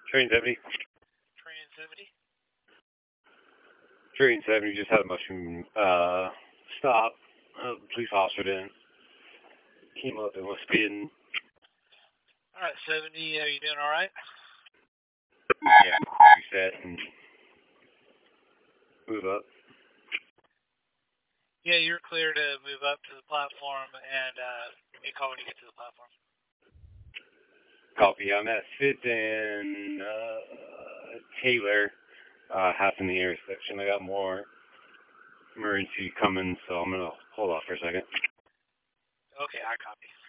Train 70. Train 70. Train 70 just had a mushroom stop. Police officer didn't. Came up and was speeding. Alright, 70, are you doing alright? Yeah, reset and move up. Yeah, you're clear to move up to the platform, and give me a call when you get to the platform. Copy. I'm at 5th and Taylor, half in the intersection. I got more emergency coming, so I'm going to hold off for a second. Okay, I copy.